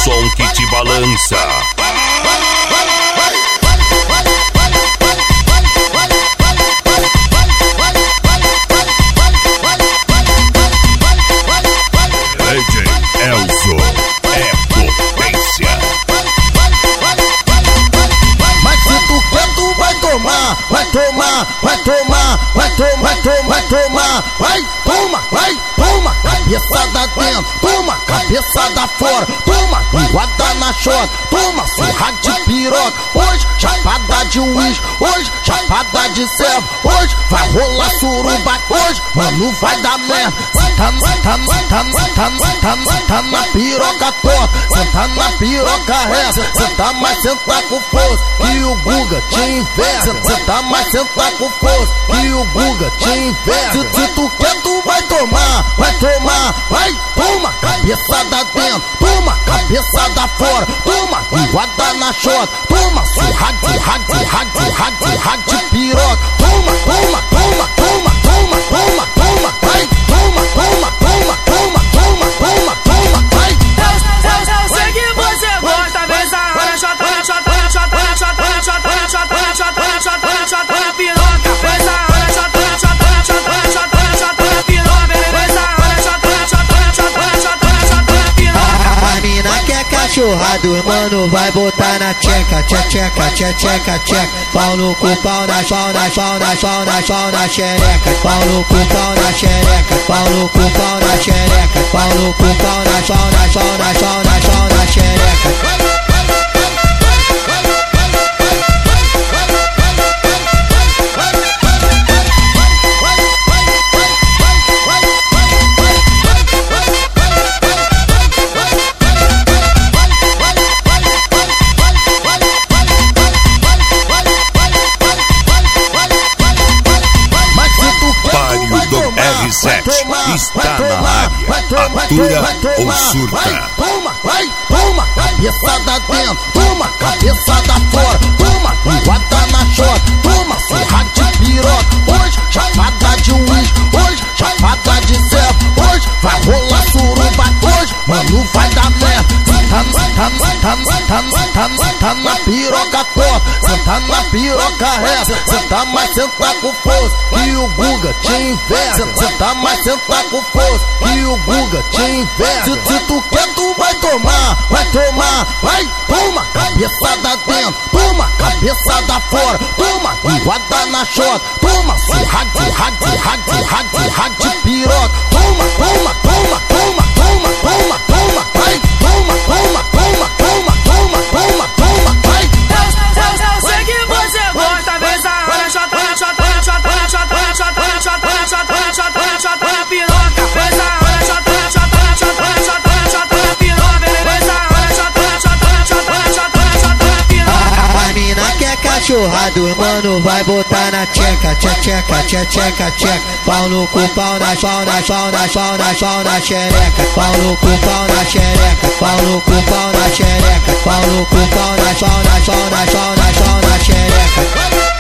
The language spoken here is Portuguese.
som que te balança. DJ Elzo é potência. Mas se tu quer, tu vai tomar, vai tomar, vai tomar, vai tomar, vai tomar, vai, toma, vai, toma, cabeçada dentro, toma, cabeçada fora, toma, linguada na chota, toma, surra de piroca, hoje, chapada de uísque, hoje, chapada de serva, hoje, vai rolar suruba, hoje, mano, vai dar merda, senta na piroca torta, senta na piroca reta, senta mais senta com força, e o buga te inveja, senta mais senta com força, e o buga te inveja. Se tu quer, tu vai tomar, vai tomar, vai, toma, cabeçada dentro, toma, cabeçada fora, toma, linguada na chota, toma, surra de piroca, toma, toma, toma, toma, toma, toma, toma, vai, toma, toma, toma, toma, toma, toma, toma, vai. Eu sei que você gosta, vem sarrar na chota, na chota, na chota, na chota, na chota, na chota, na chota, na chota, na chota, na piroca, vem sarrar na chota, na chota, na chota, na chota, na chota, na piroca, vem sarrar na chota, na chota, na chota, na chota, na chota, na piroca. A mina quer cachorrado, mano, vai botar na tcheca, tcheca, tcheca, tcheca. Pau no cu, pau na xereca. Pau no cu, pau na xereca. Pau no cu, pau na xereca. Pau no cu, pau na xereca. R7 está na área, atura ou surta. Toma, vai, toma, cabeçada dentro, toma, cabeçada fora, toma, linguada na chota, toma, surra de piroca, hoje, chapada de uísque, hoje, chapada de serva, hoje, vai rolar suruba, hoje, mano, vai dar merda, senta na piroca torta, senta na piroca reta, senta mais senta com força, e o buga te inveja, senta mais senta com força, e o buga te inveja. Se tu quer, tu vai tomar, vai tomar, vai, toma, cabeçada dentro, toma, cabeçada fora, toma, linguada na chota, toma, surra de piroca, toma, toma, toma, toma, toma, toma, toma, vai, toma, toma, toma, toma, toma, toma, toma, vai. Eu sei que você gosta, vem sarrar na chota, na chota, na chota, na chota, na chota, na chota, na chota, na chota, na chota, na piroca, vem sarrar na chota, na chota, na chota, na chota, na chota, na piroca, vem sarrar na chota, na chota, na chota, na chota, na chota, na piroca. A mina quer cachorrado, mano, vai botar na tcheca, tcheca, tcheca. Pau no cu, pau na xereca. Pau no cu, pau na xereca. Pau no cu, pau na xereca. Pau no cu, pau na xereca.